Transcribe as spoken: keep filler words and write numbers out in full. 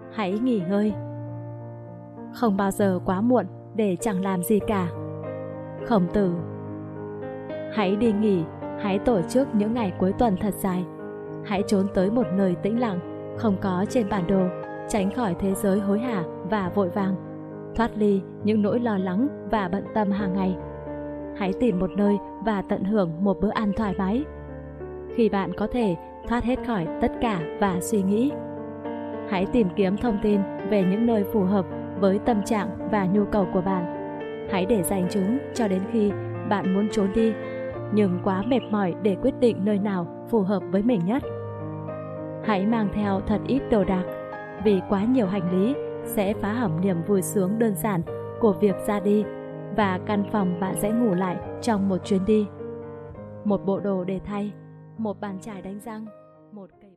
hãy nghỉ ngơi. Không bao giờ quá muộn để chẳng làm gì cả. Khổng Tử. Hãy đi nghỉ, hãy tổ chức những ngày cuối tuần thật dài. Hãy trốn tới một nơi tĩnh lặng, không có trên bản đồ, tránh khỏi thế giới hối hả và vội vàng, thoát ly những nỗi lo lắng và bận tâm hàng ngày. Hãy tìm một nơi và tận hưởng một bữa ăn thoải mái. Khi bạn có thể thoát hết khỏi tất cả và suy nghĩ, hãy tìm kiếm thông tin về những nơi phù hợp với tâm trạng và nhu cầu của bạn. Hãy để dành chúng cho đến khi bạn muốn trốn đi, nhưng quá mệt mỏi để quyết định nơi nào phù hợp với mình nhất. Hãy mang theo thật ít đồ đạc, vì quá nhiều hành lý sẽ phá hỏng niềm vui sướng đơn giản của việc ra đi và căn phòng bạn sẽ ngủ lại trong một chuyến đi. Một bộ đồ để thay, một bàn chải đánh răng, một cây